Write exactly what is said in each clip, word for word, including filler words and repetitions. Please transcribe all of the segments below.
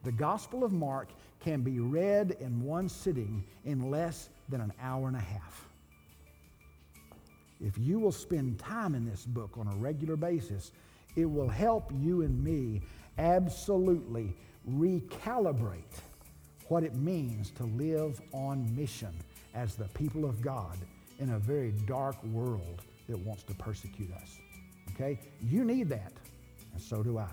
The Gospel of Mark can be read in one sitting in less than an hour and a half. If you will spend time in this book on a regular basis, it will help you and me absolutely recalibrate what it means to live on mission as the people of God in a very dark world that wants to persecute us. Okay? You need that, and so do I.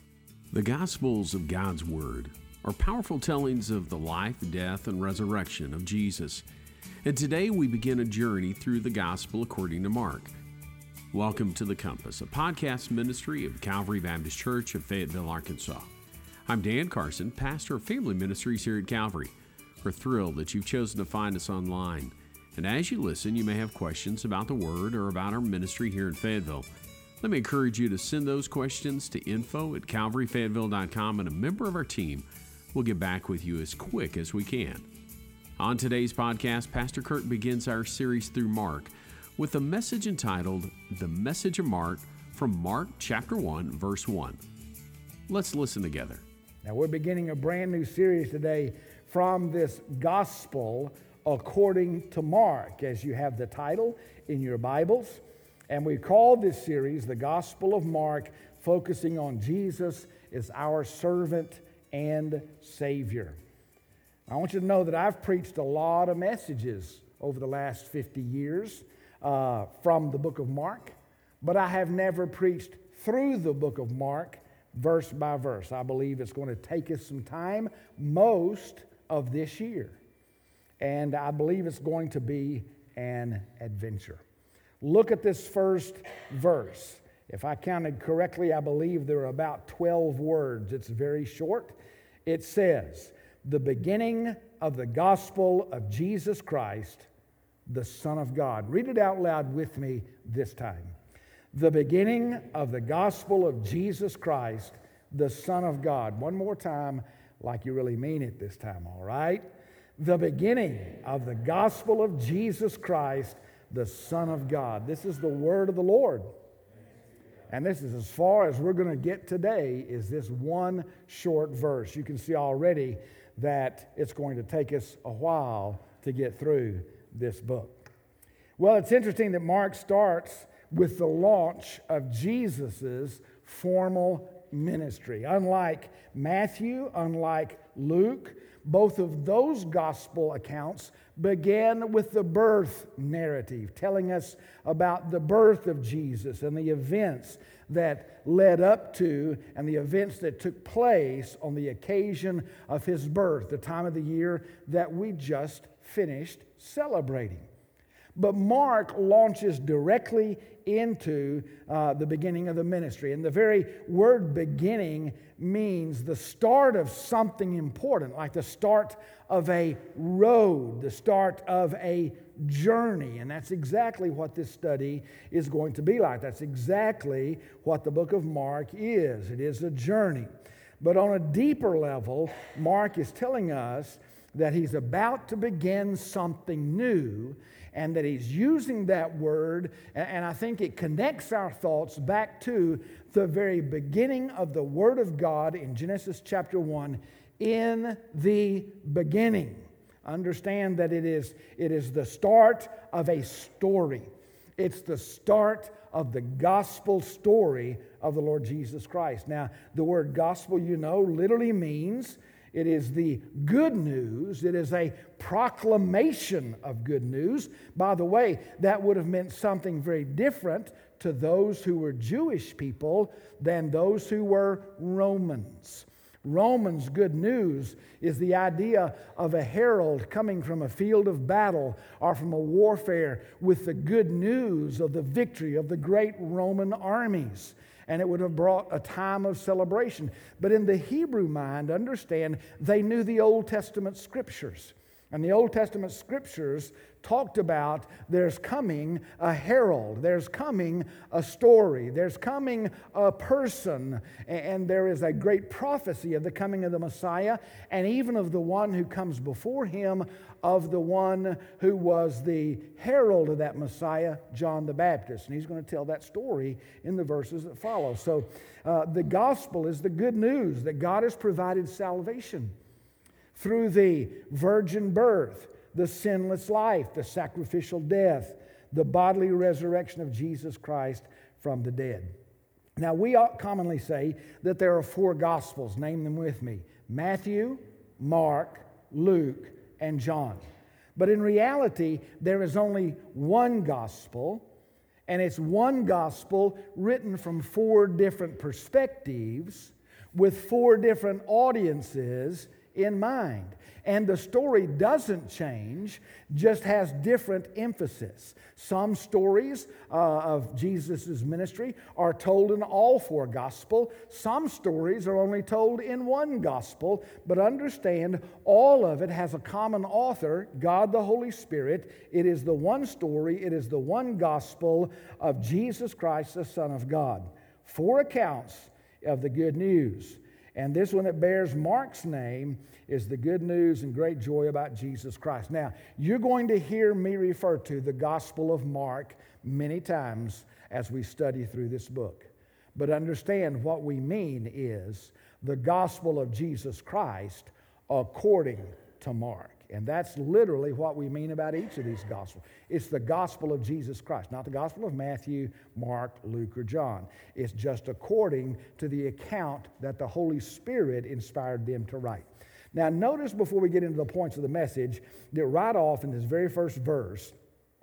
The Gospels of God's Word are powerful tellings of the life, death, and resurrection of Jesus. And today we begin a journey through the Gospel according to Mark. Welcome to The Compass, a podcast ministry of Calvary Baptist Church of Fayetteville, Arkansas. I'm Dan Carson, pastor of Family Ministries here at Calvary. We're thrilled that you've chosen to find us online. And as you listen, you may have questions about the Word or about our ministry here in Fayetteville. Let me encourage you to send those questions to info at calvary fayetteville dot com, and a member of our team will get back with you as quick as we can. On today's podcast, Pastor Kurt begins our series through Mark with a message entitled, The Message of Mark, from Mark chapter one, verse one. Let's listen together. Now we're beginning a brand new series today from this Gospel according to Mark, as you have the title in your Bibles. And we call this series the Gospel of Mark, focusing on Jesus as our servant and Savior. I want you to know that I've preached a lot of messages over the last fifty years uh, from the book of Mark, but I have never preached through the book of Mark verse by verse. I believe it's going to take us some time, most of this year, and I believe it's going to be an adventure. Look at this first verse. If I counted correctly, I believe there are about twelve words. It's very short. It says, the beginning of the gospel of Jesus Christ, the Son of God. Read it out loud with me this time. The beginning of the gospel of Jesus Christ, the Son of God. One more time, like you really mean it this time, all right? The beginning of the gospel of Jesus Christ, the Son of God. This is the word of the Lord. And this is as far as we're going to get today, is this one short verse. You can see already that it's going to take us a while to get through this book. Well, it's interesting that Mark starts with the launch of Jesus' formal ministry. Unlike Matthew, unlike Luke, both of those gospel accounts began with the birth narrative, telling us about the birth of Jesus and the events that led up to and the events that took place on the occasion of his birth, the time of the year that we just finished celebrating. But Mark launches directly into uh, the beginning of the ministry. And the very word beginning means the start of something important, like the start of a road, the start of a journey. And that's exactly what this study is going to be like. That's exactly what the book of Mark is. It is a journey. But on a deeper level, Mark is telling us that he's about to begin something new, and that he's using that word, and I think it connects our thoughts back to the very beginning of the Word of God in Genesis chapter one, in the beginning. Understand that it is, it is the start of a story. It's the start of the gospel story of the Lord Jesus Christ. Now, the word gospel, you know, literally means it is the good news. It is a proclamation of good news. By the way, that would have meant something very different to those who were Jewish people than those who were Romans. Romans' good news is the idea of a herald coming from a field of battle or from a warfare with the good news of the victory of the great Roman armies. And it would have brought a time of celebration. But in the Hebrew mind, understand, they knew the Old Testament scriptures. And the Old Testament scriptures talked about there's coming a herald, there's coming a story, there's coming a person, and there is a great prophecy of the coming of the Messiah, and even of the one who comes before him, of the one who was the herald of that Messiah, John the Baptist. And he's going to tell that story in the verses that follow. So uh, the gospel is the good news that God has provided salvation through the virgin birth, the sinless life, the sacrificial death, the bodily resurrection of Jesus Christ from the dead. Now, we commonly say that there are four Gospels. Name them with me: Matthew, Mark, Luke, and John. But in reality, there is only one Gospel, and it's one Gospel written from four different perspectives with four different audiences in mind. And the story doesn't change, just has different emphasis. Some stories uh, of Jesus' ministry are told in all four Gospels. Some stories are only told in one Gospel. But understand, all of it has a common author, God the Holy Spirit. It is the one story, it is the one Gospel of Jesus Christ, the Son of God. Four accounts of the good news. And this one that bears Mark's name is the good news and great joy about Jesus Christ. Now, you're going to hear me refer to the Gospel of Mark many times as we study through this book. But understand, what we mean is the Gospel of Jesus Christ according to Mark. And that's literally what we mean about each of these Gospels. It's the Gospel of Jesus Christ, not the Gospel of Matthew, Mark, Luke, or John. It's just according to the account that the Holy Spirit inspired them to write. Now, notice before we get into the points of the message that right off in this very first verse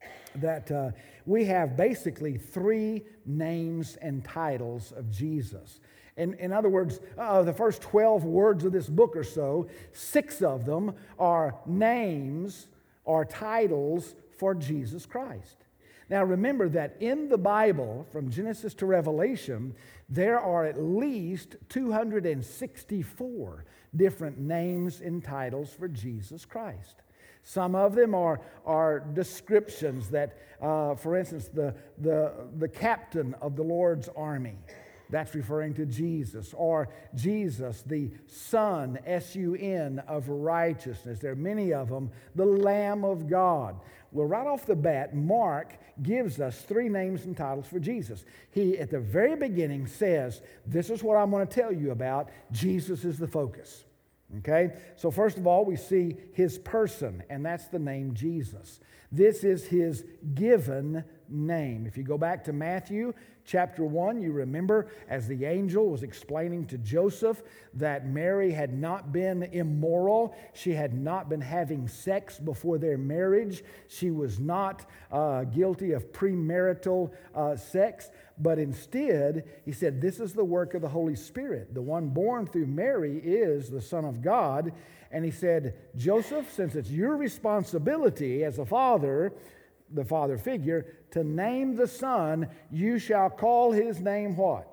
that uh, we have basically three names and titles of Jesus. In, in other words, uh, the first twelve words of this book or so, six of them are names or titles for Jesus Christ. Now remember that in the Bible, from Genesis to Revelation, there are at least two hundred sixty-four different names and titles for Jesus Christ. Some of them are, are descriptions that, uh, for instance, the, the, the captain of the Lord's army. That's referring to Jesus. Or Jesus, the Son, S U N, of righteousness. There are many of them. The Lamb of God. Well, right off the bat, Mark gives us three names and titles for Jesus. He, at the very beginning, says, this is what I'm going to tell you about. Jesus is the focus. Okay? So first of all, we see his person, and that's the name Jesus. This is his given name. If you go back to Matthew chapter one, you remember as the angel was explaining to Joseph that Mary had not been immoral. She had not been having sex before their marriage. She was not uh, guilty of premarital uh, sex. But instead, he said, this is the work of the Holy Spirit. The one born through Mary is the Son of God. And he said, Joseph, since it's your responsibility as a father, the father figure, to name the son, you shall call his name what?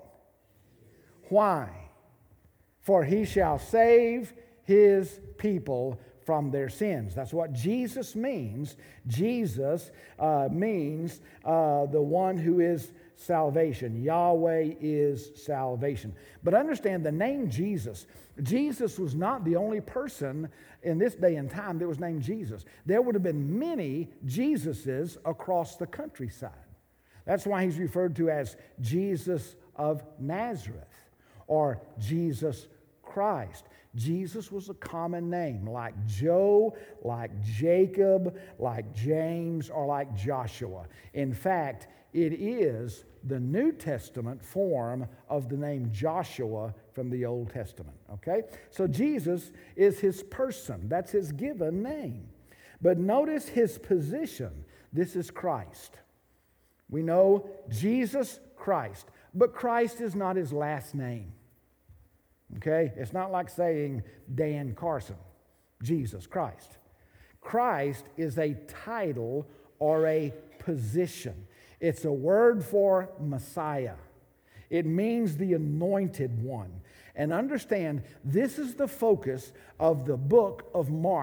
Why? For he shall save his people from their sins. That's what Jesus means. Jesus uh, means uh, the one who is salvation. Yahweh is salvation. But understand the name Jesus. Jesus was not the only person in this day and time that was named Jesus. There would have been many Jesuses across the countryside. That's why he's referred to as Jesus of Nazareth or Jesus Christ. Jesus was a common name, like Joe, like Jacob, like James, or like Joshua. In fact, it is the New Testament form of the name Joshua from the Old Testament, okay? So Jesus is his person. That's his given name. But notice his position. This is Christ. We know Jesus Christ, but Christ is not his last name, okay? It's not like saying Dan Carson, Jesus Christ. Christ is a title or a position. It's a word for Messiah. It means the anointed one. And understand, this is the focus of the book of Mark.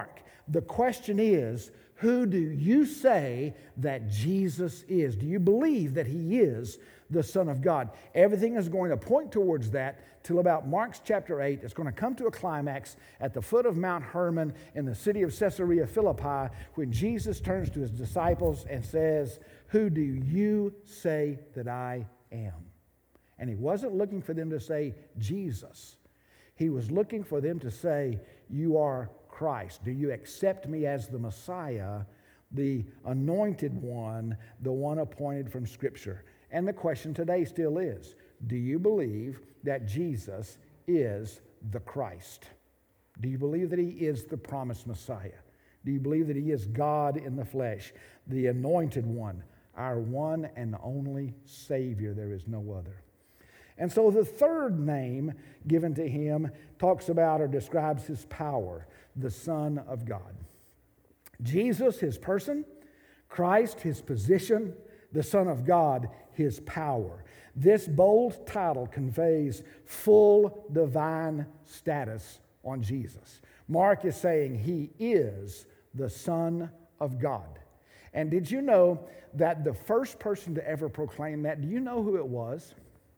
The question is, who do you say that Jesus is? Do you believe that he is the Son of God? Everything is going to point towards that till about Mark chapter eight. It's going to come to a climax at the foot of Mount Hermon in the city of Caesarea Philippi when Jesus turns to his disciples and says, who do you say that I am? And he wasn't looking for them to say Jesus. He was looking for them to say, you are Christ. Do you accept me as the Messiah, the anointed one, the one appointed from Scripture? And the question today still is, do you believe that Jesus is the Christ? Do you believe that he is the promised Messiah? Do you believe that he is God in the flesh, the anointed one, our one and only Savior? There is no other. And so the third name given to him talks about or describes his power, the Son of God. Jesus, his person; Christ, his position; the Son of God, his power. This bold title conveys full divine status on Jesus. Mark is saying he is the Son of God. And did you know that the first person to ever proclaim that, do you know who it was?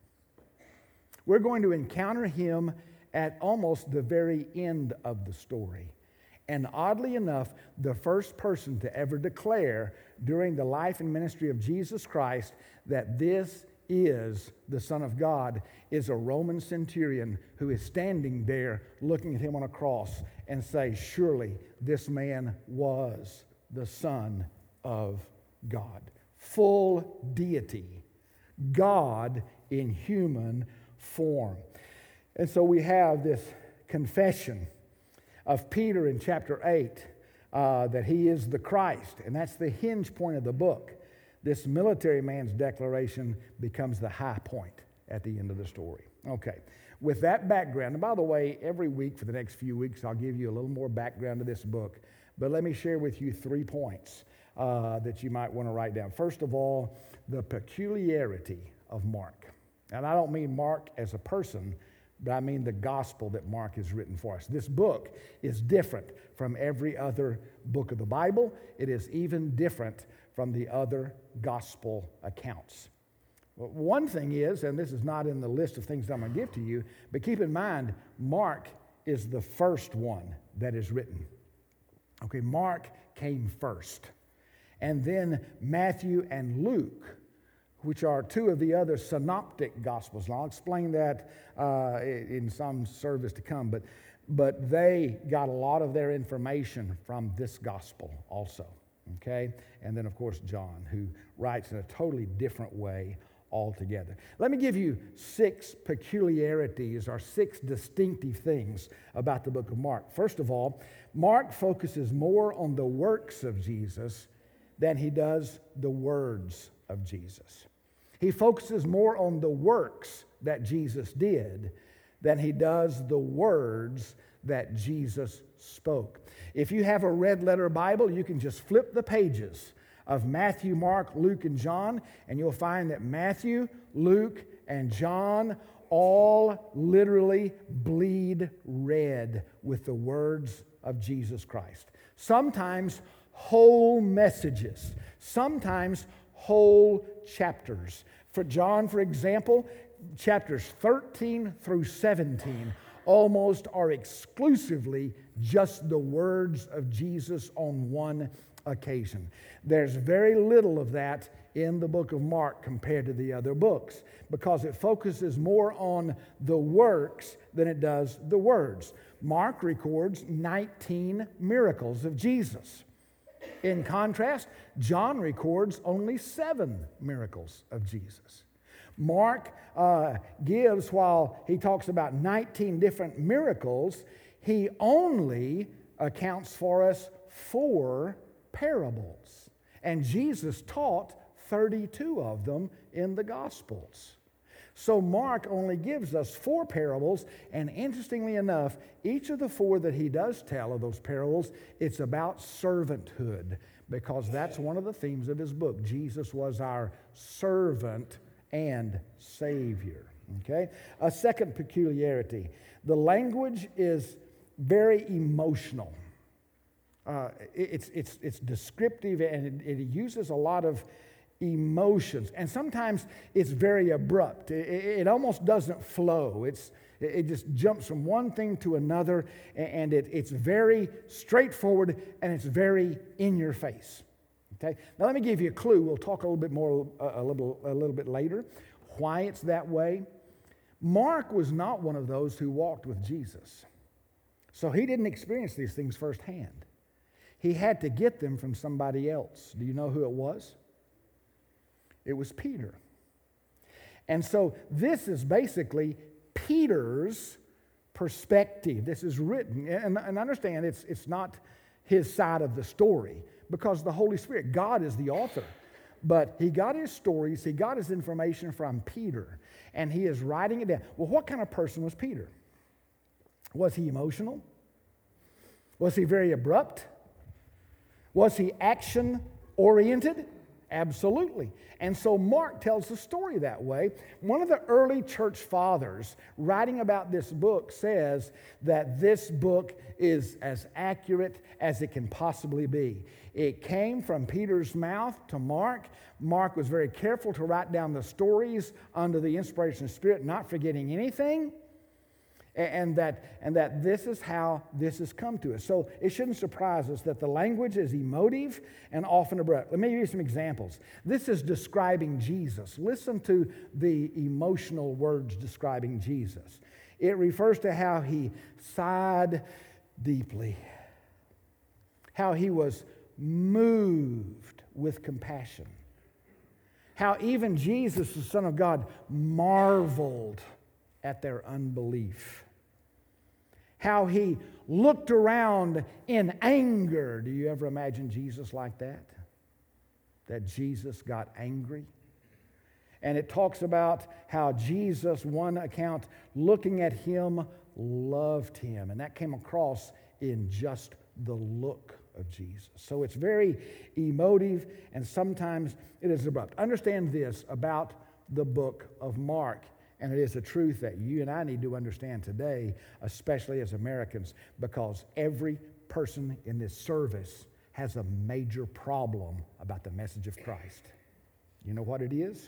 We're going to encounter him at almost the very end of the story. And oddly enough, the first person to ever declare during the life and ministry of Jesus Christ that this is the Son of God is a Roman centurion who is standing there looking at him on a cross and say, surely this man was the Son of God. Full deity, God in human form. And so we have this confession of Peter in chapter eight uh, that he is the Christ, and that's the hinge point of the book. This military man's declaration becomes the high point at the end of the story. Okay, with that background, and by the way, every week for the next few weeks I'll give you a little more background to this book, but let me share with you three points uh, that you might want to write down. First of all, the peculiarity of Mark. And I don't mean Mark as a person, but I mean the gospel that Mark has written for us. This book is different from every other book of the Bible. It is even different from the other gospel accounts. Well, one thing is, and this is not in the list of things I'm going to give to you, but keep in mind, Mark is the first one that is written. Okay, Mark came first. And then Matthew and Luke, which are two of the other synoptic gospels. And I'll explain that uh, in some service to come. But, but they got a lot of their information from this gospel also. Okay? And then, of course, John, who writes in a totally different way altogether. Let me give you six peculiarities or six distinctive things about the book of Mark. First of all, Mark focuses more on the works of Jesus than he does the words of Jesus. He focuses more on the works that Jesus did than he does the words that Jesus spoke. If you have a red letter Bible, you can just flip the pages of Matthew, Mark, Luke, and John, and you'll find that Matthew, Luke, and John all literally bleed red with the words of Jesus Christ. Sometimes whole messages, sometimes whole chapters. For John, for example, chapters thirteen through seventeen almost are exclusively just the words of Jesus on one occasion. There's very little of that in the book of Mark compared to the other books because it focuses more on the works than it does the words. Mark records nineteen miracles of Jesus. In contrast, John records only seven miracles of Jesus. Mark uh, gives, while he talks about nineteen different miracles, he only accounts for us four parables. And Jesus taught thirty-two of them in the Gospels. So Mark only gives us four parables, and interestingly enough, each of the four that he does tell of those parables, it's about servanthood, because that's one of the themes of his book. Jesus was our servant and Savior. Okay? A second peculiarity, the language is very emotional. Uh, it- it's, it's, it's descriptive, and it, it uses a lot of emotions. And sometimes it's very abrupt. It, it, it almost doesn't flow. It's, it, it just jumps from one thing to another, and it, it's very straightforward, and it's very in your face. Okay? Now let me give you a clue. We'll talk a little bit more a, a little a little bit later why it's that way. Mark was not one of those who walked with Jesus. So he didn't experience these things firsthand. He had to get them from somebody else. Do you know who it was? It was Peter. And so this is basically Peter's perspective. This is written, and, and understand it's, it's not his side of the story, because the Holy Spirit, God is the author. But he got his stories, he got his information from Peter, and he is writing it down. Well, what kind of person was Peter? Was he emotional? Was he very abrupt? Was he action-oriented? Absolutely. And so Mark tells the story that way. One of the early church fathers writing about this book says that this book is as accurate as it can possibly be. It came from Peter's mouth to Mark. Mark was very careful to write down the stories under the inspiration of the Spirit, not forgetting anything. And that, and that this is how this has come to us. So it shouldn't surprise us that the language is emotive and often abrupt. Let me give you some examples. This is describing Jesus. Listen to the emotional words describing Jesus. It refers to how he sighed deeply, how he was moved with compassion, how even Jesus, the Son of God, marveled at their unbelief. How he looked around in anger. Do you ever imagine Jesus like that? That Jesus got angry? And it talks about how Jesus, one account, looking at him, loved him. And that came across in just the look of Jesus. So it's very emotive, and sometimes it is abrupt. Understand this about the book of Mark. And it is a truth that you and I need to understand today, especially as Americans, because every person in this service has a major problem about the message of Christ. You know what it is?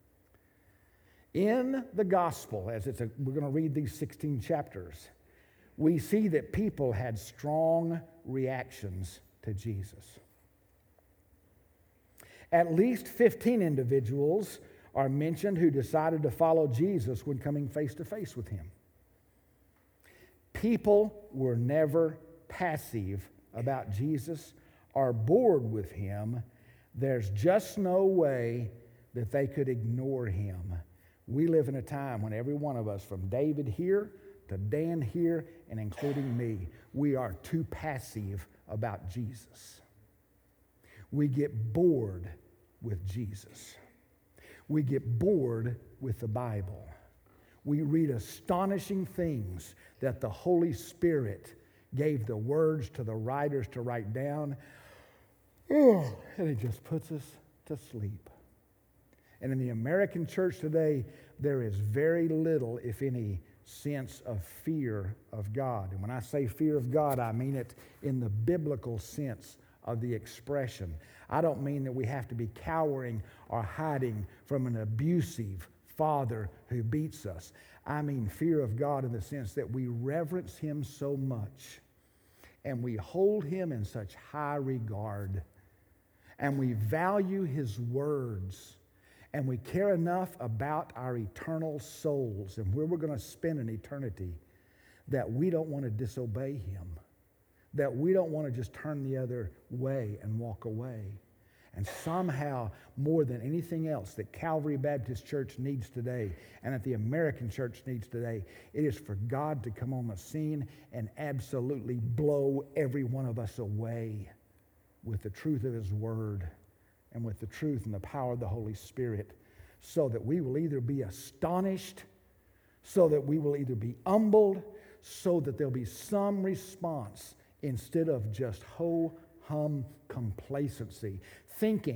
In the gospel, as it's a, we're going to read these sixteen chapters, we see that people had strong reactions to Jesus. At least fifteen individuals are mentioned who decided to follow Jesus when coming face to face with him. People were never passive about Jesus or bored with him. There's just no way that they could ignore him. We live in a time when every one of us, from David here to Dan here and including me, we are too passive about Jesus. We get bored with Jesus. We get bored with the Bible. We read astonishing things that the Holy Spirit gave the words to the writers to write down, oh, and it just puts us to sleep. And in the American church today, there is very little, if any, sense of fear of God. And when I say fear of God, I mean it in the biblical sense of the expression. I don't mean that we have to be cowering or hiding from an abusive father who beats us. I mean fear of God in the sense that we reverence him so much and we hold him in such high regard and we value his words and we care enough about our eternal souls and where we're going to spend an eternity that we don't want to disobey him, that we don't want to just turn the other way and walk away. And somehow, more than anything else that Calvary Baptist Church needs today and that the American church needs today, it is for God to come on the scene and absolutely blow every one of us away with the truth of his word and with the truth and the power of the Holy Spirit, so that we will either be astonished, so that we will either be humbled, so that there'll be some response instead of just ho-hum complacency, thinking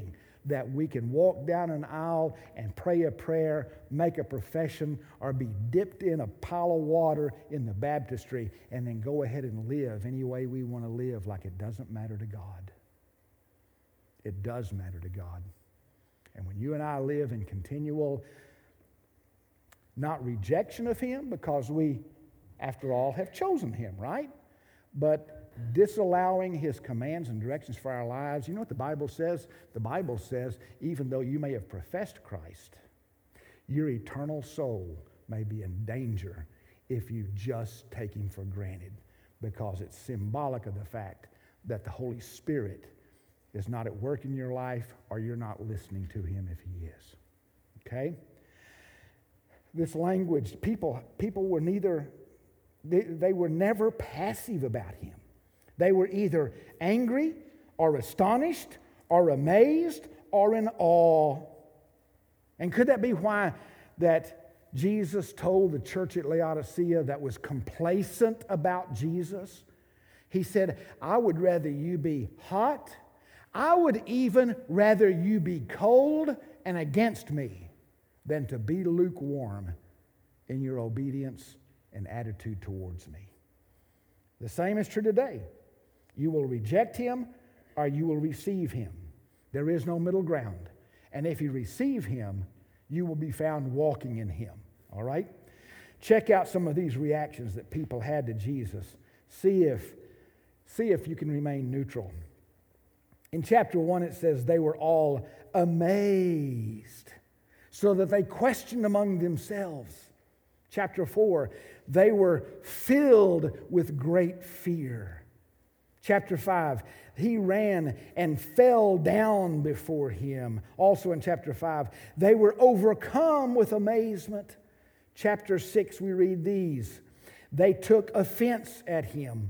that we can walk down an aisle and pray a prayer, make a profession, or be dipped in a pile of water in the baptistry and then go ahead and live any way we want to live like it doesn't matter to God. It does matter to God. And when you and I live in continual, not rejection of Him, because we, after all, have chosen Him, right? But disallowing His commands and directions for our lives. You know what the Bible says? The Bible says, even though you may have professed Christ, your eternal soul may be in danger if you just take Him for granted, because it's symbolic of the fact that the Holy Spirit is not at work in your life, or you're not listening to Him if He is. Okay? This language, people, people were neither, they, they were never passive about Him. They were either angry or astonished or amazed or in awe. And could that be why that Jesus told the church at Laodicea that was complacent about Jesus? He said, I would rather you be hot. I would even rather you be cold and against me than to be lukewarm in your obedience and attitude towards me. The same is true today. You will reject Him or you will receive Him. There is no middle ground. And if you receive Him, you will be found walking in Him. All right? Check out some of these reactions that people had to Jesus. See if, see if you can remain neutral. In chapter one, it says they were all amazed, so that they questioned among themselves. Chapter four, they were filled with great fear. Chapter five, he ran and fell down before Him. Also in chapter five, they were overcome with amazement. Chapter six, we read these. They took offense at Him.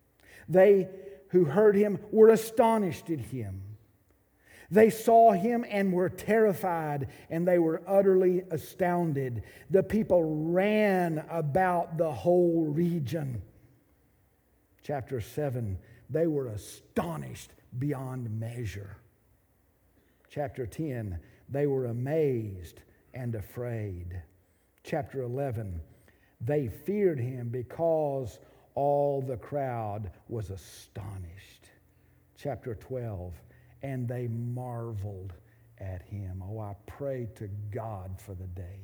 They who heard Him were astonished at Him. They saw Him and were terrified, and they were utterly astounded. The people ran about the whole region. Chapter seven, they were astonished beyond measure. Chapter ten, they were amazed and afraid. Chapter eleven, they feared Him because all the crowd was astonished. Chapter twelve, and they marveled at Him. Oh, I pray to God for the day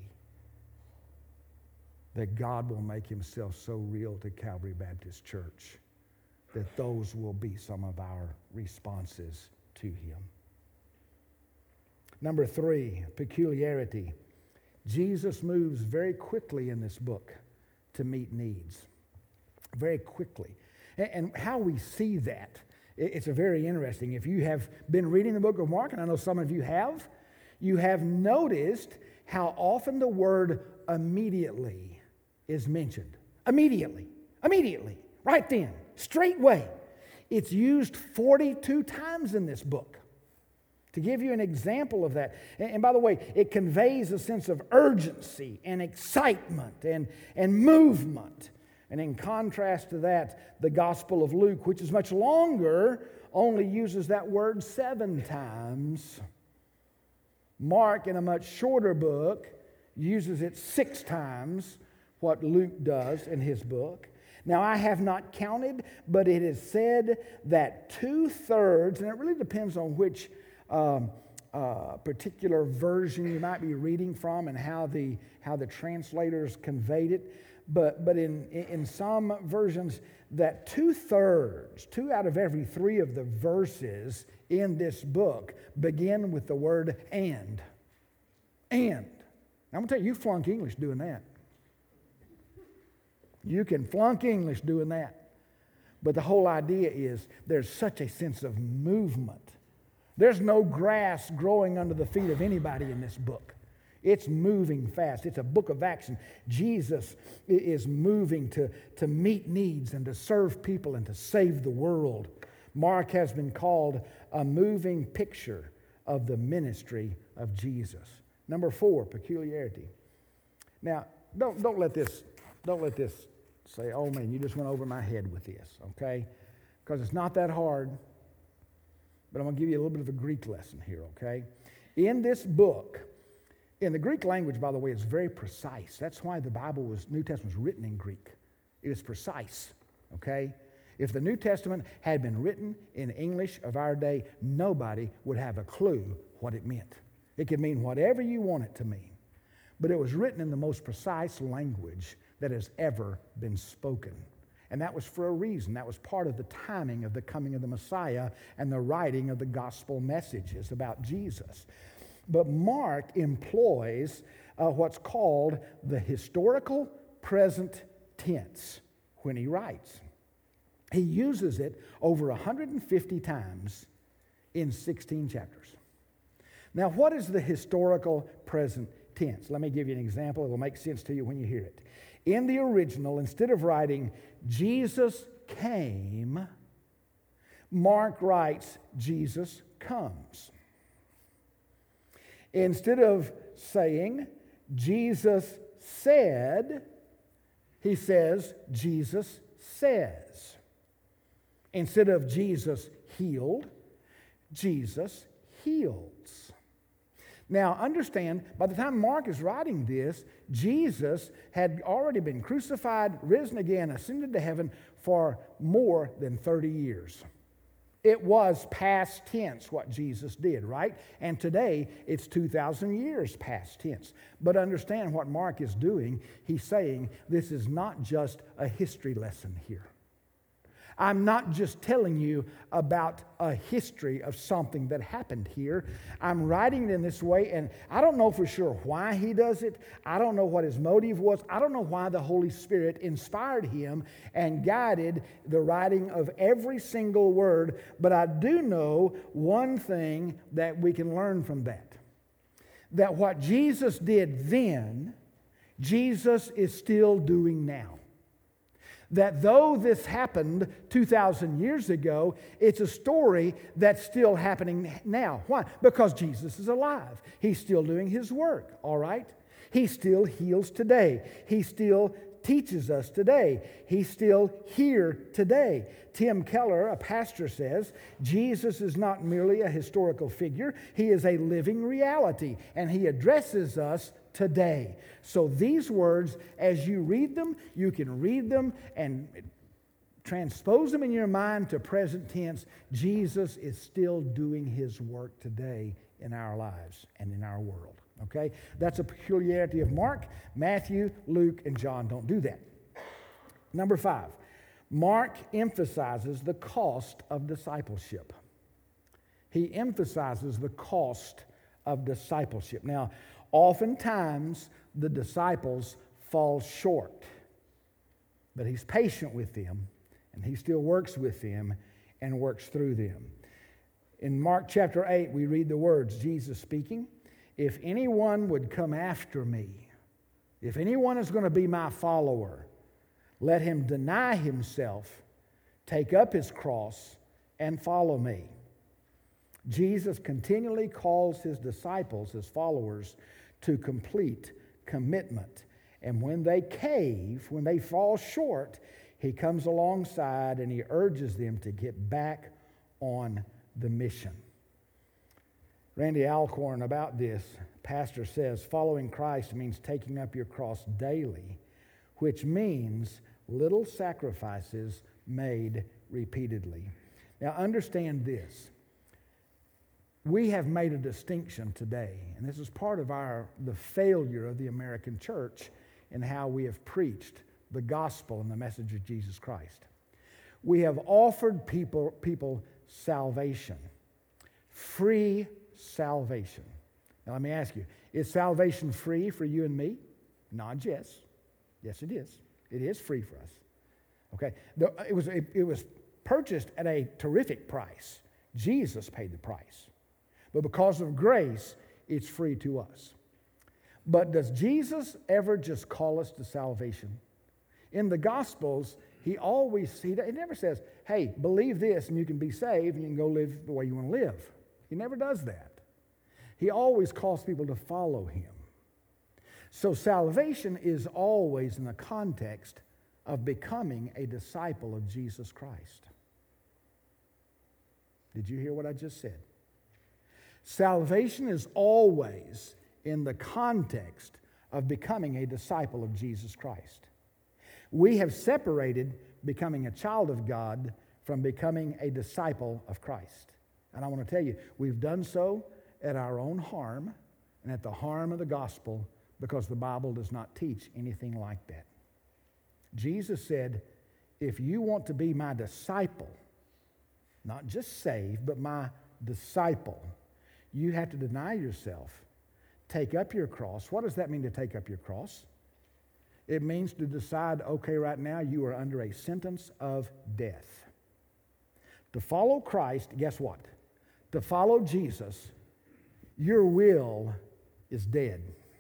that God will make Himself so real to Calvary Baptist Church that those will be some of our responses to Him. Number three, peculiarity. Jesus moves very quickly in this book to meet needs. Very quickly. And how we see that, it's a very interesting. If you have been reading the book of Mark, and I know some of you have, you have noticed how often the word immediately is mentioned. Immediately. Immediately. Right then. Straightway. It's used forty-two times in this book. To give you an example of that. And by the way, it conveys a sense of urgency and excitement and, and movement. And in contrast to that, the Gospel of Luke, which is much longer, only uses that word seven times. Mark, in a much shorter book, uses it six times, what Luke does in his book. Now, I have not counted, but it is said that two-thirds, and it really depends on which um, uh, particular version you might be reading from and how the, how the translators conveyed it, but, but in, in some versions, that two-thirds, two out of every three of the verses in this book begin with the word and. And. I'm going to tell you, you flunk English doing that. You can flunk English doing that. But the whole idea is there's such a sense of movement. There's no grass growing under the feet of anybody in this book. It's moving fast. It's a book of action. Jesus is moving to, to meet needs and to serve people and to save the world. Mark has been called a moving picture of the ministry of Jesus. Number four, peculiarity. Now, don't, don't let this, don't let this say, oh man, you just went over my head with this, okay? Because it's not that hard. but I'm going to give you a little bit of a Greek lesson here, okay? In this book, in the Greek language, by the way, is very precise. That's why the Bible was, New Testament was written in Greek. It is precise, okay? If the New Testament had been written in English of our day, nobody would have a clue what it meant. It could mean whatever you want it to mean. But it was written in the most precise language that has ever been spoken. And that was for a reason. That was part of the timing of the coming of the Messiah and the writing of the gospel messages about Jesus. But Mark employs uh, what's called the historical present tense when he writes. He uses it over one hundred fifty times in sixteen chapters. Now, what is the historical present tense? Let me give you an example. It will make sense to you when you hear it. In the original, instead of writing, Jesus came, Mark writes, Jesus comes. Instead of saying, Jesus said, he says, Jesus says. Instead of Jesus healed, Jesus heals. Now, understand, by the time Mark is writing this, Jesus had already been crucified, risen again, ascended to heaven for more than thirty years. It was past tense what Jesus did, right? And today, it's two thousand years past tense. But understand what Mark is doing. He's saying this is not just a history lesson here. I'm not just telling you about a history of something that happened here. I'm writing it in this way, and I don't know for sure why he does it. I don't know what his motive was. I don't know why the Holy Spirit inspired him and guided the writing of every single word, but I do know one thing that we can learn from that. That what Jesus did then, Jesus is still doing now. That though this happened two thousand years ago, it's a story that's still happening now. Why? Because Jesus is alive. He's still doing His work, all right? He still heals today. He still teaches us today. He's still here today. Tim Keller, a pastor, says, Jesus is not merely a historical figure. He is a living reality, and He addresses us today. So these words, as you read them, you can read them and transpose them in your mind to present tense. Jesus is still doing His work today in our lives and in our world. Okay? That's a peculiarity of Mark. Matthew, Luke, and John don't do that. Number five, Mark emphasizes the cost of discipleship. He emphasizes the cost of discipleship. Now, oftentimes, the disciples fall short, but He's patient with them, and He still works with them and works through them. In Mark chapter eight, we read the words, Jesus speaking, "If anyone would come after me, if anyone is going to be my follower, let him deny himself, take up his cross, and follow me." Jesus continually calls His disciples, His followers, to complete commitment. And when they cave, when they fall short, He comes alongside and He urges them to get back on the mission. Randy Alcorn, about this, pastor says, following Christ means taking up your cross daily, which means little sacrifices made repeatedly. Now understand this. We have made a distinction today, and this is part of our the failure of the American church in how we have preached the gospel and the message of Jesus Christ. We have offered people, people salvation, free salvation. Now let me ask you, is salvation free for you and me? Not yes. Yes, it is. It is free for us. Okay, the, it was it, it was purchased at a terrific price. Jesus paid the price. But because of grace, it's free to us. But does Jesus ever just call us to salvation? In the Gospels, He always, He, he never says, hey, believe this and you can be saved and you can go live the way you want to live. He never does that. He always calls people to follow Him. So salvation is always in the context of becoming a disciple of Jesus Christ. Did you hear what I just said? Salvation is always in the context of becoming a disciple of Jesus Christ. We have separated becoming a child of God from becoming a disciple of Christ. And I want to tell you, we've done so at our own harm and at the harm of the gospel, because the Bible does not teach anything like that. Jesus said, if you want to be my disciple, not just saved, but my disciple, you have to deny yourself, take up your cross. What does that mean, to take up your cross? It means to decide, okay, right now you are under a sentence of death. To follow Christ, guess what? To follow Jesus, your will is dead.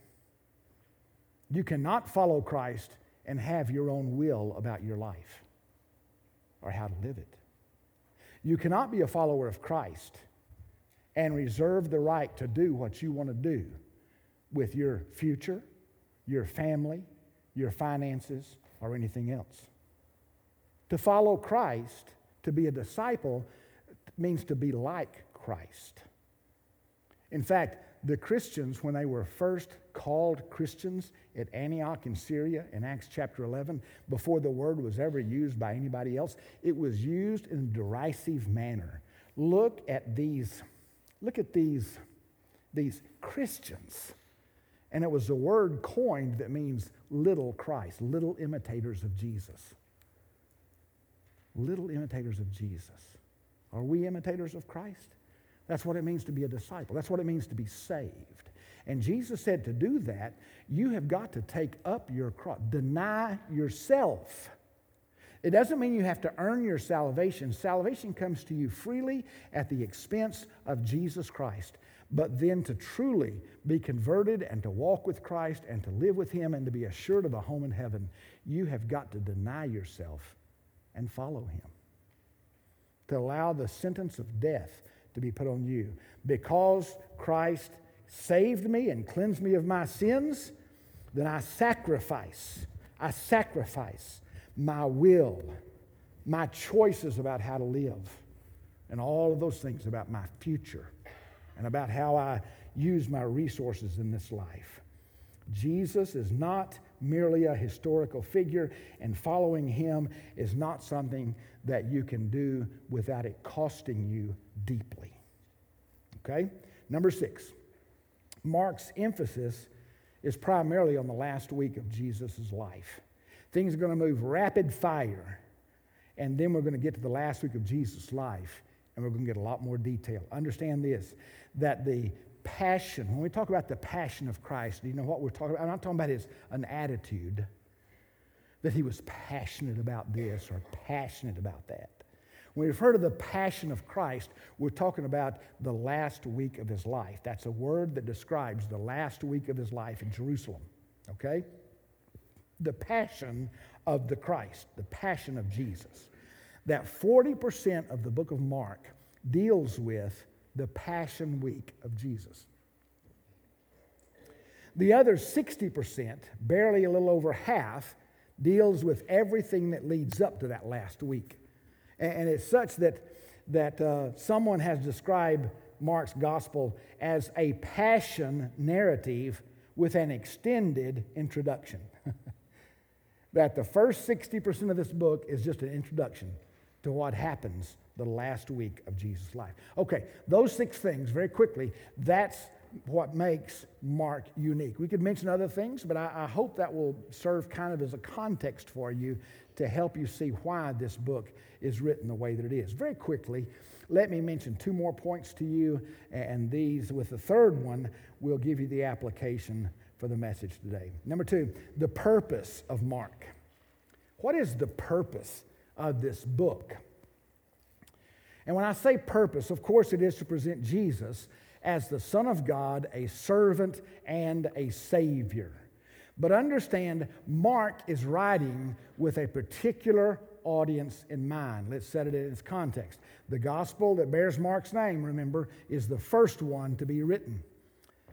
You cannot follow Christ and have your own will about your life or how to live it. You cannot be a follower of Christ and reserve the right to do what you want to do with your future, your family, your finances, or anything else. To follow Christ, to be a disciple, means to be like Christ. In fact, the Christians, when they were first called Christians at Antioch in Syria in Acts chapter eleven, before the word was ever used by anybody else, it was used in a derisive manner. Look at these, look at these, these Christians. And it was a word coined that means little Christ, little imitators of Jesus. Little imitators of Jesus. Are we imitators of Christ? That's what it means to be a disciple. That's what it means to be saved. And Jesus said to do that, you have got to take up your cross. Deny yourself. It doesn't mean you have to earn your salvation. Salvation comes to you freely at the expense of Jesus Christ. But then to truly be converted and to walk with Christ and to live with Him and to be assured of a home in heaven, you have got to deny yourself and follow Him. To allow the sentence of death to be put on you. Because Christ saved me and cleansed me of my sins, then I sacrifice, I sacrifice my will, my choices about how to live, and all of those things about my future and about how I use my resources in this life. Jesus is not merely a historical figure, and following Him is not something that you can do without it costing you deeply. Okay? Number six, Mark's emphasis is primarily on the last week of Jesus' life. Things are going to move rapid fire, and then we're going to get to the last week of Jesus' life, and we're going to get a lot more detail. Understand this, that the passion, when we talk about the passion of Christ, do you know what we're talking about? I'm not talking about his an attitude, that he was passionate about this or passionate about that. When we've heard of the passion of Christ, we're talking about the last week of his life. That's a word that describes the last week of his life in Jerusalem, okay? The passion of the Christ, the passion of Jesus. That forty percent of the book of Mark deals with the Passion Week of Jesus. The other sixty percent, barely a little over half, deals with everything that leads up to that last week. And it's such that, that uh, someone has described Mark's gospel as a passion narrative with an extended introduction. That the first sixty percent of this book is just an introduction to what happens the last week of Jesus' life. Okay, those six things, very quickly, that's what makes Mark unique. We could mention other things, but I, I hope that will serve kind of as a context for you to help you see why this book is written the way that it is. Very quickly, let me mention two more points to you, and these, with the third one, will give you the application for the message today. Number two, the purpose of Mark. What is the purpose of this book? And when I say purpose, of course it is to present Jesus as the Son of God, a servant, and a Savior. But understand, Mark is writing with a particular audience in mind. Let's set it in its context. The gospel that bears Mark's name, remember, is the first one to be written.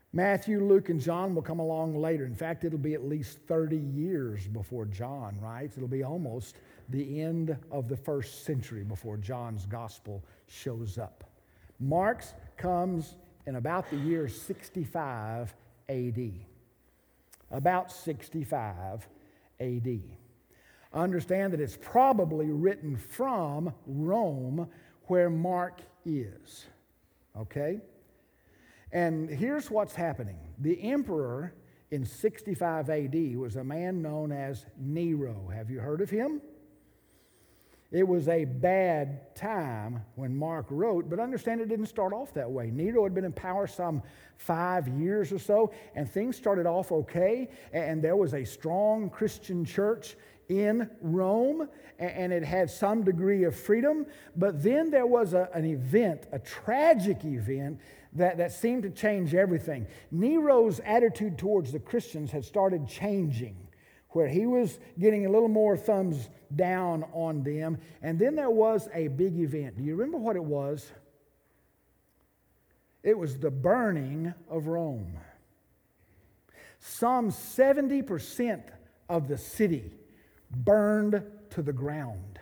Matthew, Luke, and John will come along later. In fact, it'll be at least thirty years before John writes. It'll be almost the end of the first century before John's gospel shows up. Mark's comes in about the year sixty-five A D. About sixty-five A D. Understand that it's probably written from Rome, where Mark is. Okay? And here's what's happening. The emperor in sixty-five A D was a man known as Nero. Have you heard of him? It was a bad time when Mark wrote, but understand it didn't start off that way. Nero had been in power some five years or so, and things started off okay, and there was a strong Christian church in Rome, and it had some degree of freedom, but then there was a, an event, a tragic event, that, that seemed to change everything. Nero's attitude towards the Christians had started changing, where he was getting a little more thumbs down on them. And then there was a big event. Do you remember what it was? It was the burning of Rome. Some seventy percent of the city burned to the ground.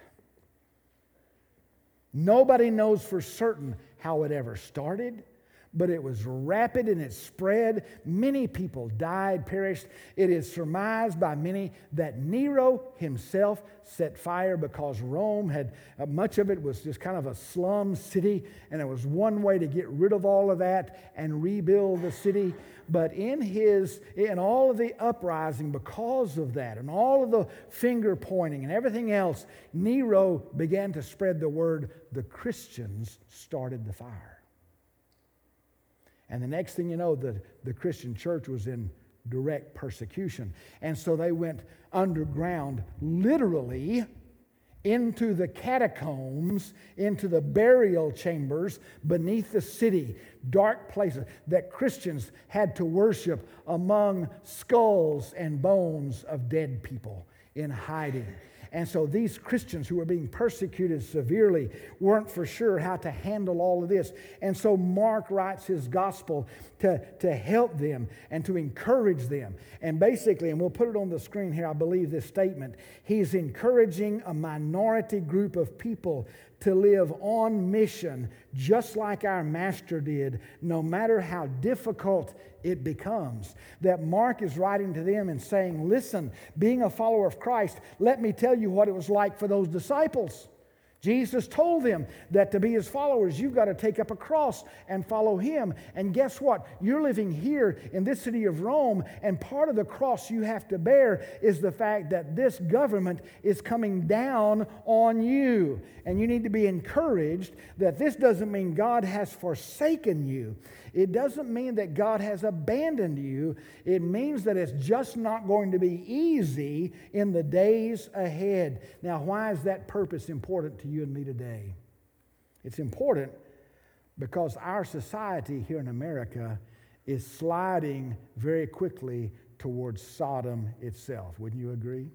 Nobody knows for certain how it ever started, but it was rapid and it spread. Many people died, perished. It is surmised by many that Nero himself set fire because Rome had, uh, much of it was just kind of a slum city, and it was one way to get rid of all of that and rebuild the city. But in his, in all of the uprising because of that, and all of the finger pointing and everything else, Nero began to spread the word. The Christians started the fire. And the next thing you know, the, the Christian church was in direct persecution. And so they went underground, literally, into the catacombs, into the burial chambers beneath the city, dark places that Christians had to worship among skulls and bones of dead people in hiding. And so these Christians who were being persecuted severely weren't for sure how to handle all of this. And so Mark writes his gospel to, to help them and to encourage them. And basically, and we'll put it on the screen here, I believe this statement, he's encouraging a minority group of people to live on mission just like our Master did, no matter how difficult it becomes. That Mark is writing to them and saying, listen, being a follower of Christ, let me tell you what it was like for those disciples. Jesus told them that to be his followers, you've got to take up a cross and follow him. And guess what? You're living here in this city of Rome, and part of the cross you have to bear is the fact that this government is coming down on you. And you need to be encouraged that this doesn't mean God has forsaken you. It doesn't mean that God has abandoned you. It means that it's just not going to be easy in the days ahead. Now, why is that purpose important to you and me today? It's important because our society here in America is sliding very quickly towards Sodom itself. Wouldn't you agree?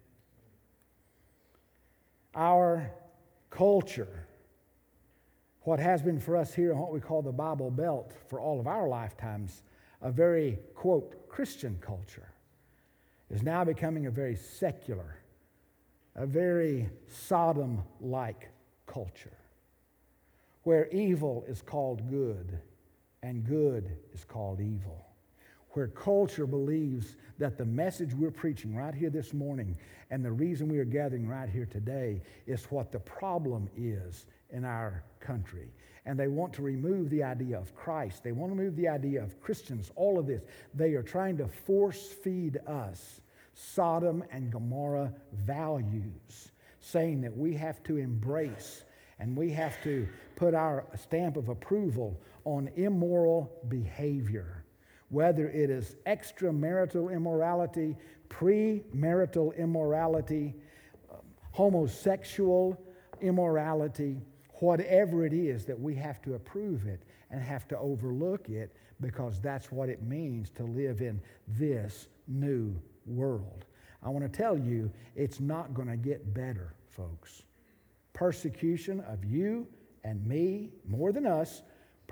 Our culture, what has been for us here in what we call the Bible Belt for all of our lifetimes, a very, quote, Christian culture, is now becoming a very secular, a very Sodom-like culture, where evil is called good and good is called evil, where culture believes that the message we're preaching right here this morning and the reason we are gathering right here today is what the problem is in our country. And they want to remove the idea of Christ. They want to remove the idea of Christians, all of this. They are trying to force feed us Sodom and Gomorrah values, saying that we have to embrace and we have to put our stamp of approval on immoral behavior, whether it is extramarital immorality, premarital immorality, homosexual immorality, whatever it is, that we have to approve it and have to overlook it because that's what it means to live in this new world. I want to tell you, it's not going to get better, folks. Persecution of you and me, more than us,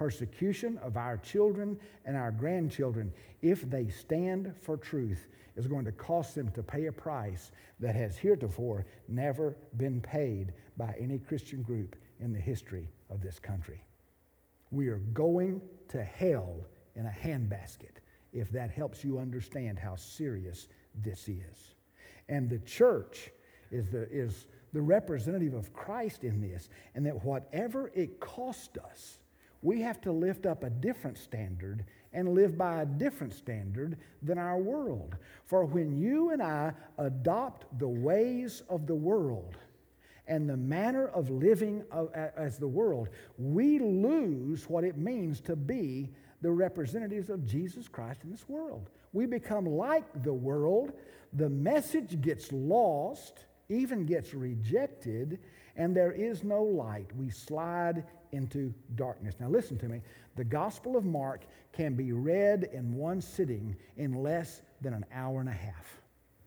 persecution of our children and our grandchildren, if they stand for truth, is going to cost them to pay a price that has heretofore never been paid by any Christian group in the history of this country. We are going to hell in a handbasket, if that helps you understand how serious this is. And the church is the, is the representative of Christ in this, and that whatever it cost us, we have to lift up a different standard and live by a different standard than our world. For when you and I adopt the ways of the world and the manner of living of, as the world, we lose what it means to be the representatives of Jesus Christ in this world. We become like the world. The message gets lost, even gets rejected, and there is no light. We slide into darkness. Now listen to me. The Gospel of Mark can be read in one sitting in less than an hour and a half.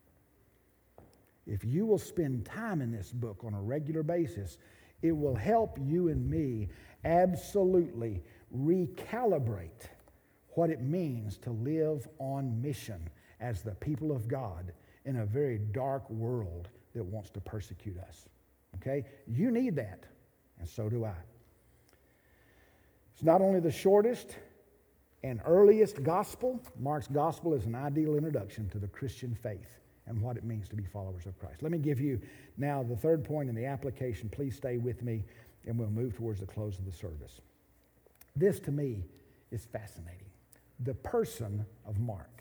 If you will spend time in this book on a regular basis, it will help you and me absolutely recalibrate what it means to live on mission as the people of God in a very dark world that wants to persecute us. Okay? You need that, and so do I. It's not only the shortest and earliest gospel. Mark's gospel is an ideal introduction to the Christian faith and what it means to be followers of Christ. Let me give you now the third point in the application. Please stay with me, and we'll move towards the close of the service. This, to me, is fascinating. The person of Mark.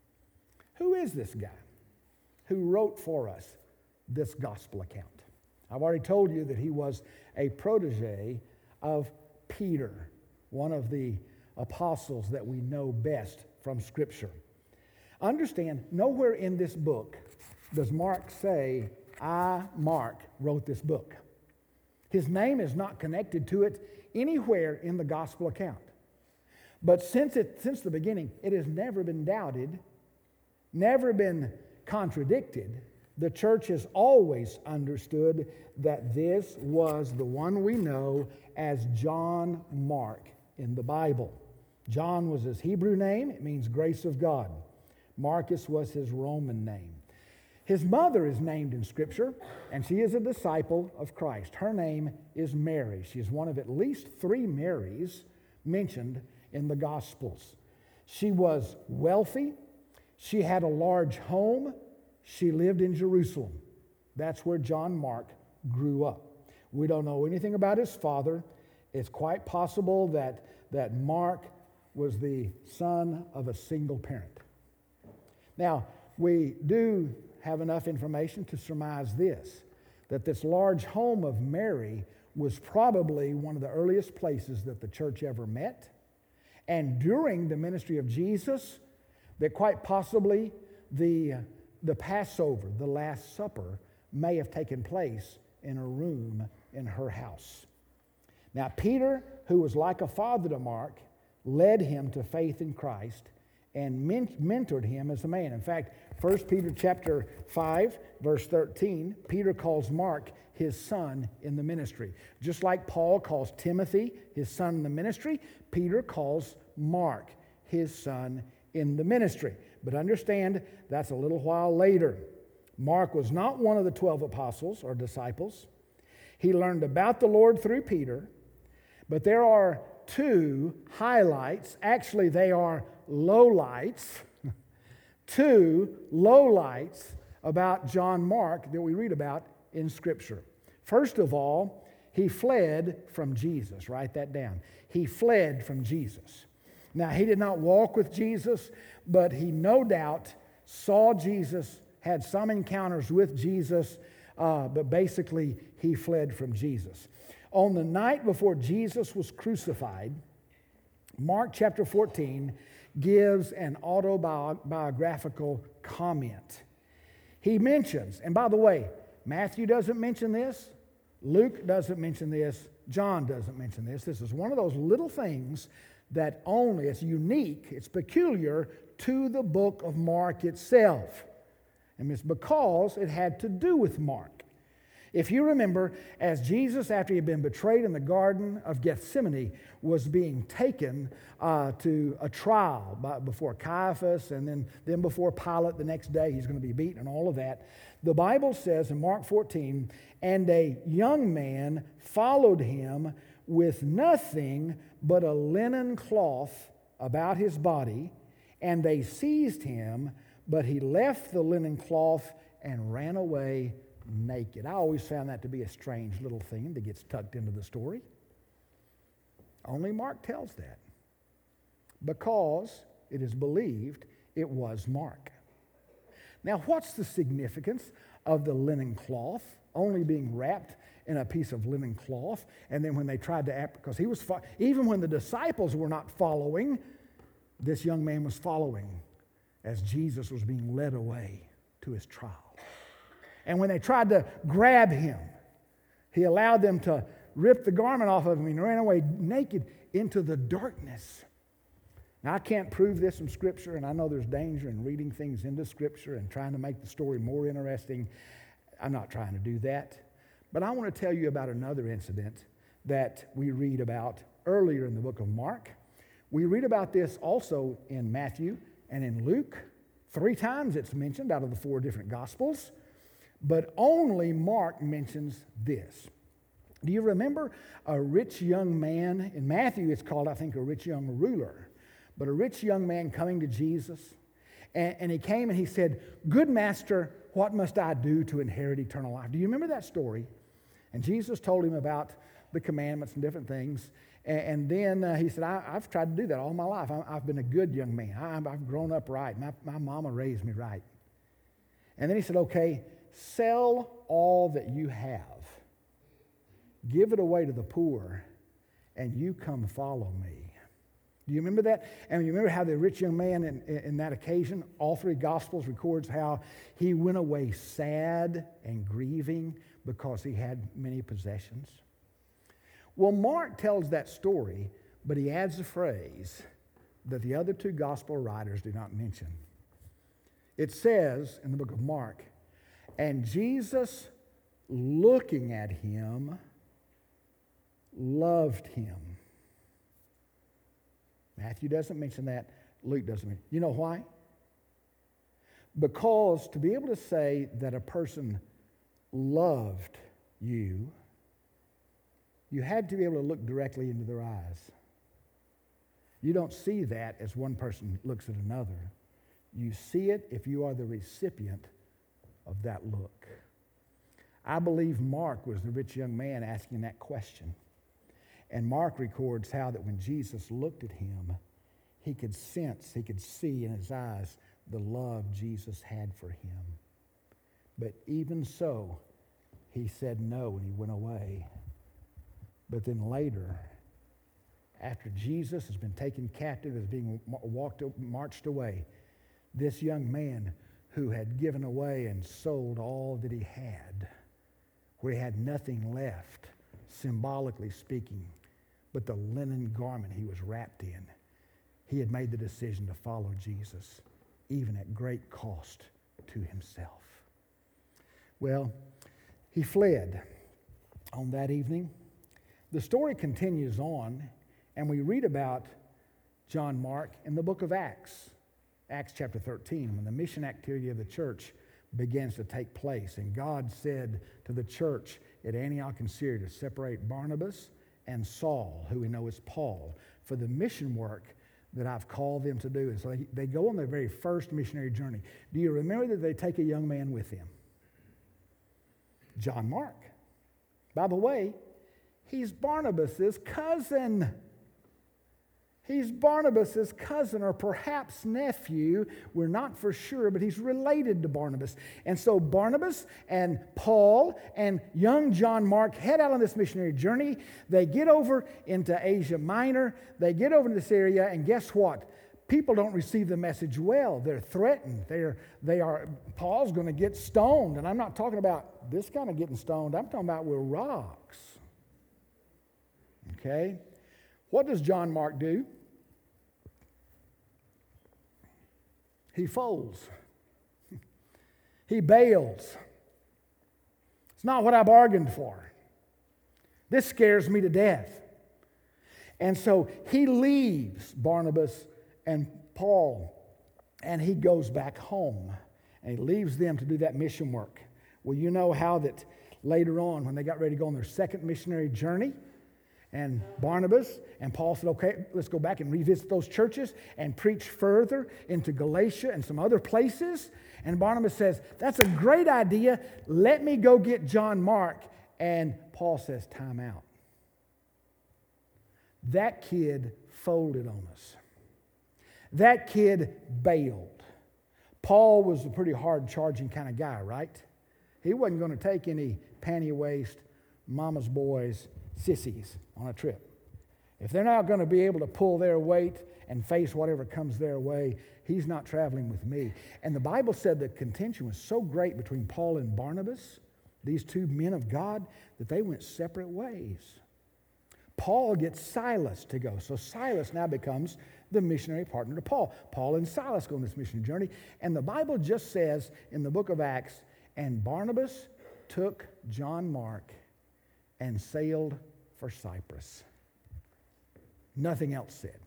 Who is this guy who wrote for us this gospel account? I've already told you that he was a protege of Peter, one of the apostles that we know best from Scripture. Understand, nowhere in this book does Mark say, I, Mark, wrote this book. His name is not connected to it anywhere in the gospel account. But since it, since the beginning, it has never been doubted, never been contradicted. The church has always understood that this was the one we know as John Mark in the Bible. John was his Hebrew name. It means grace of God. Marcus was his Roman name. His mother is named in Scripture, and she is a disciple of Christ. Her name is Mary. She is one of at least three Marys mentioned in the Gospels. She was wealthy. She had a large home. She lived in Jerusalem. That's where John Mark grew up. We don't know anything about his father. It's quite possible that, that Mark was the son of a single parent. Now, we do have enough information to surmise this, that this large home of Mary was probably one of the earliest places that the church ever met. And during the ministry of Jesus, that quite possibly the, the Passover, the Last Supper, may have taken place in a room in her house. Now, Peter, who was like a father to Mark, led him to faith in Christ and men- mentored him as a man. In fact, First Peter chapter five, verse thirteen, Peter calls Mark his son in the ministry. Just like Paul calls Timothy his son in the ministry, Peter calls Mark his son in the ministry. But understand, that's a little while later. Mark was not one of the twelve apostles or disciples. He learned about the Lord through Peter, but there are two highlights. Actually, they are lowlights. Two lowlights about John Mark that we read about in Scripture. First of all, he fled from Jesus. Write that down. He fled from Jesus. Now, he did not walk with Jesus, but he no doubt saw Jesus, had some encounters with Jesus, uh, but basically he fled from Jesus. On the night before Jesus was crucified, Mark chapter fourteen gives an autobiographical comment. He mentions, and by the way, Matthew doesn't mention this, Luke doesn't mention this, John doesn't mention this. This is one of those little things that only, it's unique, it's peculiar to the book of Mark itself. And it's because it had to do with Mark. If you remember, as Jesus, after he had been betrayed in the Garden of Gethsemane, was being taken uh, to a trial by, before Caiaphas and then, then before Pilate the next day, he's going to be beaten and all of that. The Bible says in Mark fourteen, and a young man followed him with nothing but a linen cloth about his body, and they seized him, but he left the linen cloth and ran away naked. I always found that to be a strange little thing that gets tucked into the story. Only Mark tells that, because it is believed it was Mark. Now, what's the significance of the linen cloth only being wrapped in a piece of linen cloth? And then when they tried to, because he was, even when the disciples were not following, this young man was following as Jesus was being led away to his trial. And when they tried to grab him, he allowed them to rip the garment off of him and ran away naked into the darkness. Now, I can't prove this from Scripture, and I know there's danger in reading things into Scripture and trying to make the story more interesting. I'm not trying to do that. But I want to tell you about another incident that we read about earlier in the book of Mark. We read about this also in Matthew and in Luke. Three times it's mentioned out of the four different Gospels. But only Mark mentions this. Do you remember a rich young man? In Matthew, it's called, I think, a rich young ruler. But a rich young man coming to Jesus, and, and he came and he said, "Good master, what must I do to inherit eternal life?" Do you remember that story? And Jesus told him about the commandments and different things. And, and then uh, he said, I, I've tried to do that all my life. I, I've been a good young man. I, I've grown up right. My, my mama raised me right. And then he said, okay, sell all that you have, give it away to the poor, and you come follow me. Do you remember that? And you remember how the rich young man in, in that occasion, all three Gospels records how he went away sad and grieving because he had many possessions. Well, Mark tells that story, but he adds a phrase that the other two Gospel writers do not mention. It says in the book of Mark, and Jesus, looking at him, loved him. Matthew doesn't mention that. Luke doesn't mention it. You know why? Because to be able to say that a person loved you, you had to be able to look directly into their eyes. You don't see that as one person looks at another. You see it if you are the recipient of that look. I believe Mark was the rich young man asking that question. And Mark records how that when Jesus looked at him, he could sense, he could see in his eyes the love Jesus had for him. But even so, he said no and he went away. But then later, after Jesus has been taken captive, is being walked, marched away, this young man who had given away and sold all that he had, where he had nothing left, symbolically speaking, but the linen garment he was wrapped in, he had made the decision to follow Jesus, even at great cost to himself. Well, he fled on that evening. The story continues on, and we read about John Mark in the book of Acts, Acts chapter thirteen, when the mission activity of the church begins to take place. And God said to the church at Antioch and Syria to separate Barnabas and Saul, who we know as Paul, for the mission work that I've called them to do. And so they, they go on their very first missionary journey. Do you remember that they take a young man with them? John Mark. By the way, he's Barnabas' cousin. He's Barnabas' cousin or perhaps nephew. We're not for sure, but he's related to Barnabas. And so Barnabas and Paul and young John Mark head out on this missionary journey. They get over into Asia Minor. They get over to this area, and guess what? People don't receive the message well. They're threatened. They're, they are, Paul's going to get stoned. And I'm not talking about this kind of getting stoned. I'm talking about with rocks. Okay? What does John Mark do? He folds. He bails. It's It's not what I bargained for. This scares me to death. And so he leaves Barnabas and Paul, and he goes back home, and he leaves them to do that mission work. Well, you know how that later on, when they got ready to go on their second missionary journey, and Barnabas and Paul said, okay, let's go back and revisit those churches and preach further into Galatia and some other places. And Barnabas says, that's a great idea. Let me go get John Mark. And Paul says, time out. That kid folded on us. That kid bailed. Paul was a pretty hard-charging kind of guy, right? He wasn't going to take any panty-waist, mama's boys, sissies on a trip. If they're not going to be able to pull their weight and face whatever comes their way, he's not traveling with me. And the Bible said the contention was so great between Paul and Barnabas, these two men of God, that they went separate ways. Paul gets Silas to go. So Silas now becomes the missionary partner to Paul. Paul and Silas go on this missionary journey. And the Bible just says in the book of Acts, and Barnabas took John Mark and sailed for Cyprus. Nothing else said.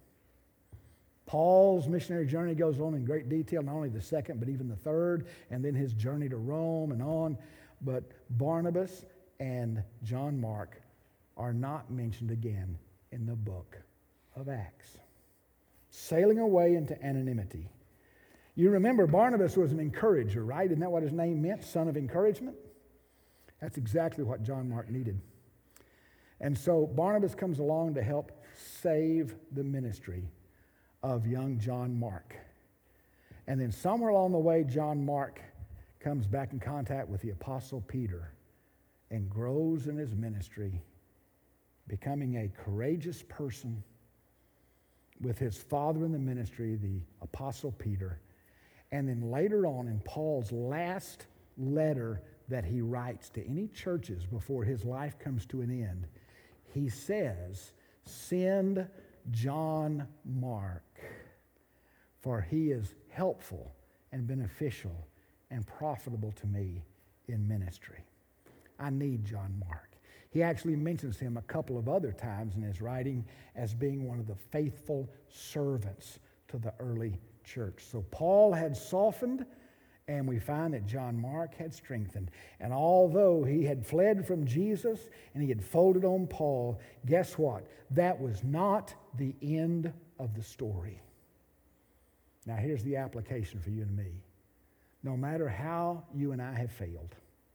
Paul's missionary journey goes on in great detail, not only the second, but even the third, and then his journey to Rome and on. But Barnabas and John Mark are not mentioned again in the book of Acts. Sailing away into anonymity. You remember Barnabas was an encourager, right? Isn't that what his name meant? Son of encouragement? That's exactly what John Mark needed. And so Barnabas comes along to help save the ministry of young John Mark. And then somewhere along the way, John Mark comes back in contact with the Apostle Peter and grows in his ministry, becoming a courageous person with his father in the ministry, the Apostle Peter. And then later on in Paul's last letter that he writes to any churches before his life comes to an end, he says, send John Mark, for he is helpful and beneficial and profitable to me in ministry. I need John Mark. He actually mentions him a couple of other times in his writing as being one of the faithful servants to the early church. So Paul had softened, and we find that John Mark had strengthened. And although he had fled from Jesus and he had folded on Paul, guess what? That was not the end of the story. Now here's the application for you and me. No matter how you and I have failed,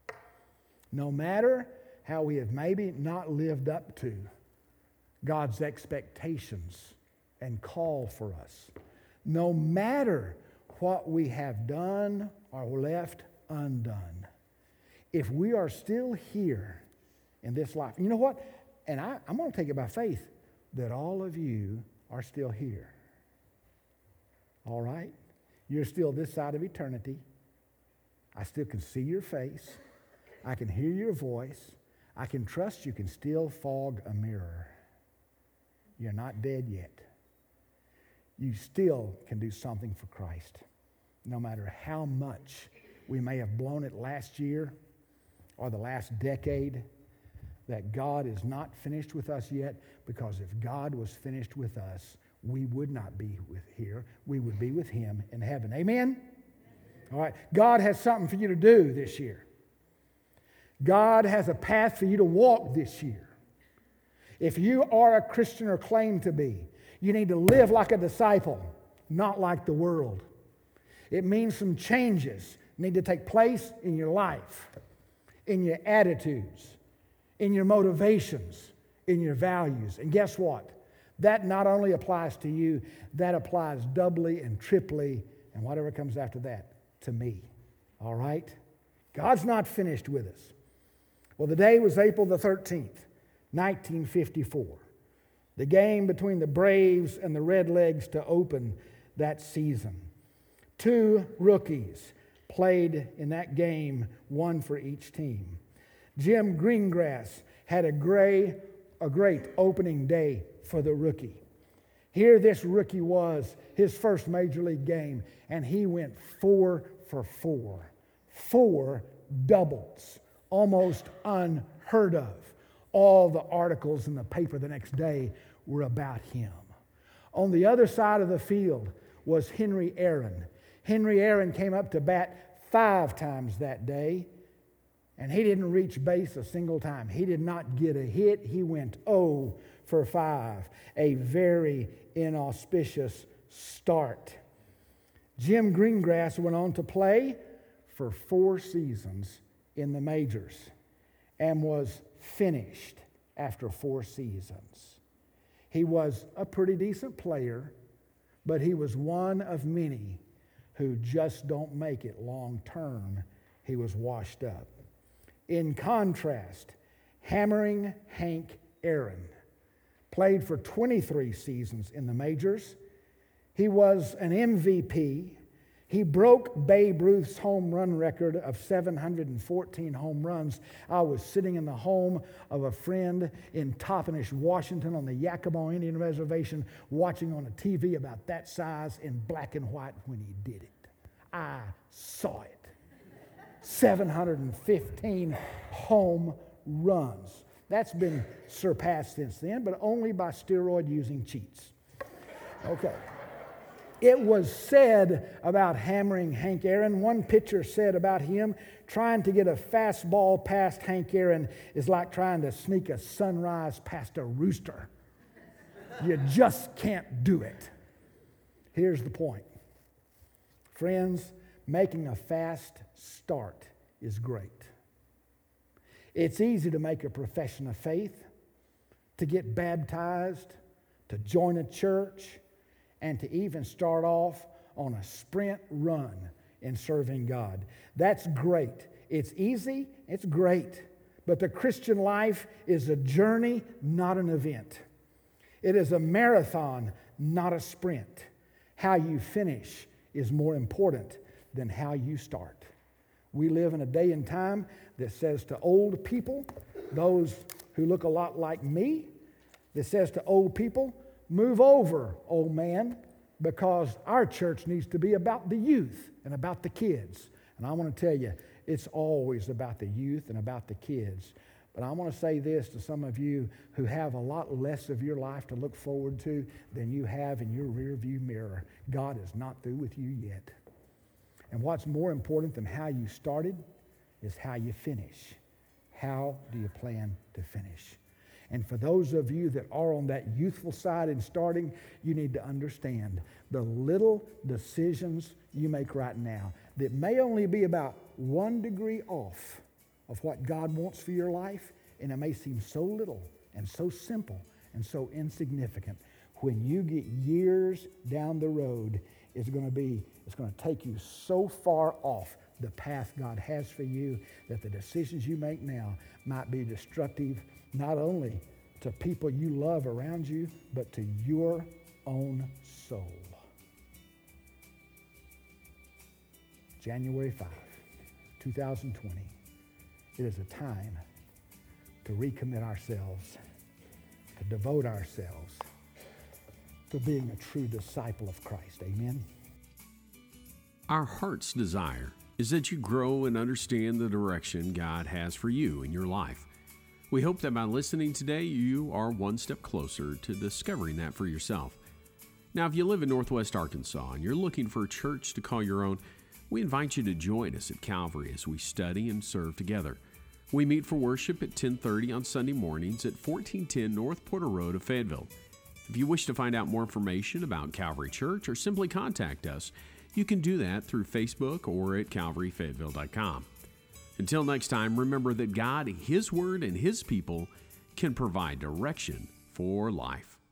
no matter how we have maybe not lived up to God's expectations and call for us, no matter what we have done or left undone, if we are still here in this life, you know what? And I, I'm going to take it by faith that all of you are still here. All right? You're still this side of eternity. I still can see your face. I can hear your voice. I can trust you can still fog a mirror. You're not dead yet. You still can do something for Christ. No matter how much we may have blown it last year or the last decade, that God is not finished with us yet, because if God was finished with us, we would not be with here. We would be with Him in heaven. Amen? All right. God has something for you to do this year. God has a path for you to walk this year. If you are a Christian or claim to be, you need to live like a disciple, not like the world. It means some changes need to take place in your life, in your attitudes, in your motivations, in your values. And guess what? That not only applies to you, that applies doubly and triply, and whatever comes after that, to me. All right? God's not finished with us. Well, the day was April the thirteenth, nineteen fifty-four. The game between the Braves and the Redlegs to open that season. Two rookies played in that game, one for each team. Jim Greengrass had a, gray, a great opening day for the rookie. Here this rookie was, his first major league game, and he went four for four. Four doubles almost unheard of. All the articles in the paper the next day were about him. On the other side of the field was Henry Aaron. Henry Aaron came up to bat five times that day, and he didn't reach base a single time. He did not get a hit. He went oh for five. A very inauspicious start. Jim Greengrass went on to play for four seasons in the majors and was finished after four seasons. He was a pretty decent player, but he was one of many who just don't make it long term. He was washed up. In contrast, Hammering Hank Aaron played for twenty-three seasons in the majors. He was an M V P. He broke Babe Ruth's home run record of seven hundred fourteen home runs. I was sitting in the home of a friend in Toppenish, Washington on the Yakima Indian Reservation watching on a T V about that size in black and white when he did it. I saw it. seven hundred fifteen home runs. That's been surpassed since then, but only by steroid-using cheats. Okay. It was said about Hammering Hank Aaron, one pitcher said about him, trying to get a fastball past Hank Aaron is like trying to sneak a sunrise past a rooster. You just can't do it. Here's the point. Friends, making a fast start is great. It's easy to make a profession of faith, to get baptized, to join a church, and to even start off on a sprint run in serving God. That's great. It's easy, it's great. But the Christian life is a journey, not an event. It is a marathon, not a sprint. How you finish is more important than how you start. We live in a day and time that says to old people, those who look a lot like me, that says to old people, move over, old man, because our church needs to be about the youth and about the kids. And I want to tell you, it's always about the youth and about the kids. But I want to say this to some of you who have a lot less of your life to look forward to than you have in your rearview mirror. God is not through with you yet. And what's more important than how you started is how you finish. How do you plan to finish? And for those of you that are on that youthful side in starting, you need to understand the little decisions you make right now that may only be about one degree off of what God wants for your life, and it may seem so little and so simple and so insignificant. When you get years down the road, it's going to be, it's going to take you so far off the path God has for you that the decisions you make now might be destructive not only to people you love around you, but to your own soul. January fifth, twenty twenty. It is a time to recommit ourselves, to devote ourselves to being a true disciple of Christ. Amen? Our heart's desire is that you grow and understand the direction God has for you in your life. We hope that by listening today, you are one step closer to discovering that for yourself. Now, if you live in Northwest Arkansas and you're looking for a church to call your own, we invite you to join us at Calvary as we study and serve together. We meet for worship at ten thirty on Sunday mornings at fourteen ten North Porter Road of Fayetteville. If you wish to find out more information about Calvary Church or simply contact us, you can do that through Facebook or at calvary fayetteville dot com. Until next time, remember that God, His Word, and His people can provide direction for life.